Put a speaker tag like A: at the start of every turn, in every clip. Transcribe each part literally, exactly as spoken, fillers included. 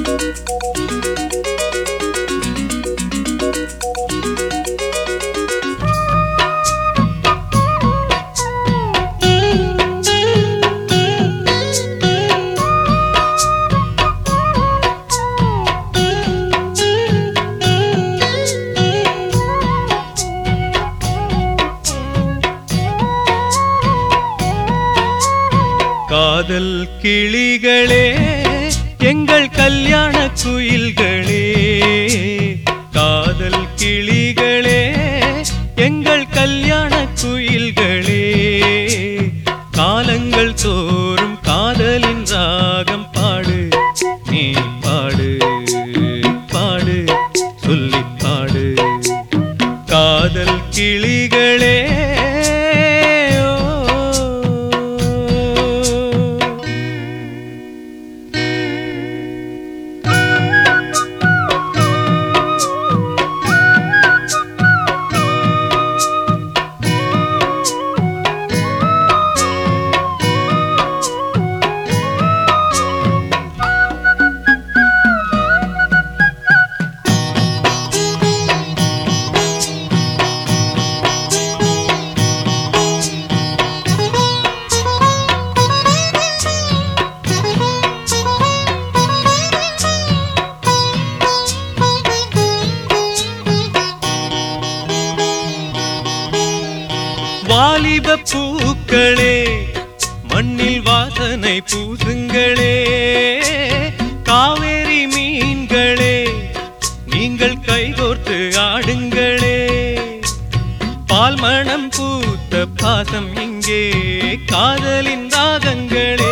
A: காதல் கிளிகளே எங்கள் கல்யாண குயில்களே, காதல் கிளிகளே எங்கள் கல்யாண குயில்களே, காலங்கள் தோறும் காதலின் ராகம் பாடு, நீ பாடு பாடு சொல்லி பாடு. காதல் கிளிகளே வாலிப பூக்களே மண்ணில் வாசனை பூசுங்களே, காவேரி மீன்களே நீங்கள் கைகோர்த்து ஆடுங்களே, பால் மணம் பூத்த பாசம் இங்கே காதலின் ராகங்களே,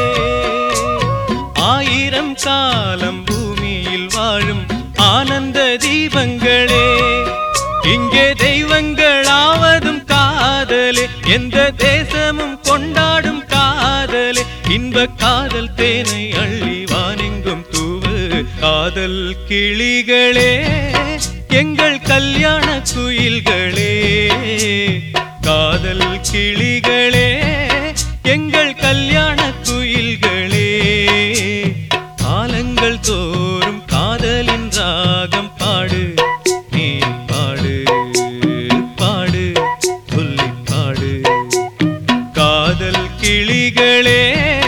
A: ஆயிரம் காலம் பூமியில் வாழும் ஆனந்த தீபங்களே, இங்கே தெய்வங்களாவதும் காதலே, எந்த தேசமும் கொண்டாடும் காதலே, இன்ப காதல் தேனை அள்ளி வானெங்கும் தூவு. காதல் கிளிகளே எங்கள் கல்யாண குயில்களே, காதல் கிளிகளே எங்கள் கல்யாண குயில்களே, காலங்கள் தோறும் காதலின் ராகம் பாடு, நீ பாடு பாடு சொல்லி பாடு. காதல் கிளிகளே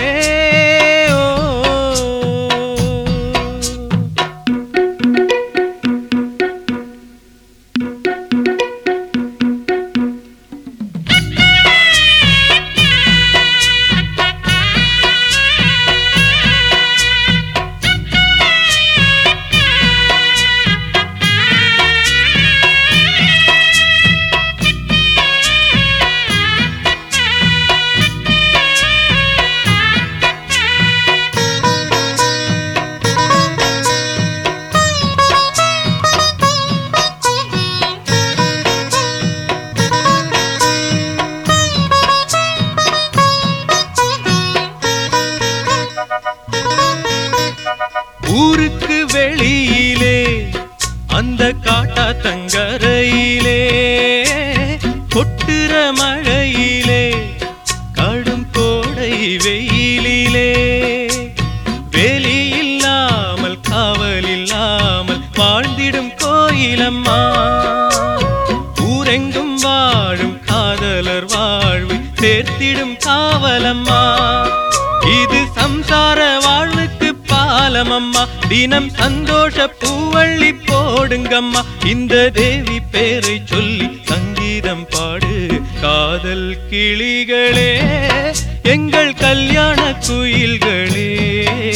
A: ஊருக்கு வெளியிலே அந்த காட்டா தங்கரையிலே, கொட்டுற மழையிலே கடும் கோடை வெயிலிலே, வேலி இல்லாமல் காவல் இல்லாமல் வாழ்ந்திடும் கோயிலம்மா, ஊரெங்கும் வாழும் காதலர் வாழ்வு சேர்த்திடும் காவலம்மா, இது சம்சார வாழ்வுக்கு பாலமம்மா, தினம் சந்தோஷ பூவள்ளி போடுங்கம்மா, இந்த தேவி பேரை சொல்லி சங்கீதம் பாடு. காதல் கிளிகளே எங்கள் கல்யாண குயில்களே,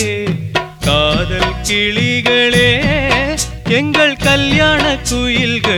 A: காதல் கிளிகளே எங்கள் கல்யாண குயில்களே.